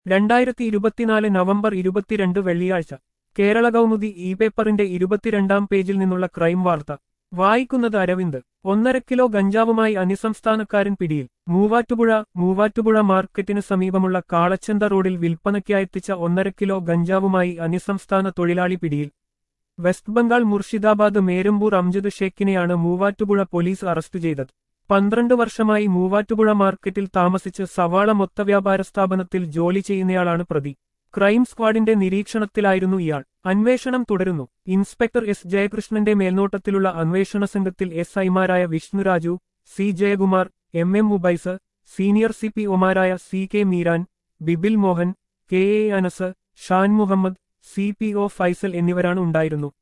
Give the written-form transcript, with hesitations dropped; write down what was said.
2024 November 22 വെള്ളിയാഴ്ച Kerala Kaumudi E പേപ്പറിന്റെ 22-ാം പേജിൽ നിന്നുള്ള ക്രൈം വാർത്ത വായിക്കുന്നത് അരവിന്ദ് 1.5 കിലോ ഗഞ്ചാവുമായി അന്യസംസ്ഥാനക്കാരൻ പിടിയിൽ മൂവാറ്റുപുഴ മാർക്കറ്റിന് സമീപമുള്ള കാളച്ചന്ത റോഡിൽ വിൽപ്പനയ്ക്കായെത്തിച്ച 1.5 കിലോ ഗഞ്ചാവുമായി അന്യസംസ്ഥാന തൊഴിലാളി പിടിയിൽ വെസ്റ്റ് ബംഗാൾ മുർഷിദാബാദ് മേരമ്പൂർ അംജദ് ഷേഖിനെയാണ് മൂവാറ്റുപുഴ പോലീസ് അറസ്റ്റ് ചെയ്തത് 12 വർഷമായി മൂവാറ്റുപുഴ മാർക്കറ്റിൽ താമസിച്ച് സവാള മൊത്തവ്യാപാര സ്ഥാപനത്തിൽ ജോലി ചെയ്യുന്നയാളാണ് പ്രതി ക്രൈം സ്ക്വാഡിന്റെ നിരീക്ഷണത്തിലായിരുന്നു ഇയാൾ അന്വേഷണം തുടരുന്നു ഇൻസ്പെക്ടർ എസ് ജയകൃഷ്ണന്റെ മേൽനോട്ടത്തിലുള്ള അന്വേഷണ സംഘത്തിൽ എസ് ഐമാരായ Vishnuraju C Jayakumar M Ubais senior C P ഒമാരായ C K Meeran Bibil Mohan K A Anas Shan Muhammad C P O Faisal എന്നിവരാണ് ഉണ്ടായിരുന്നു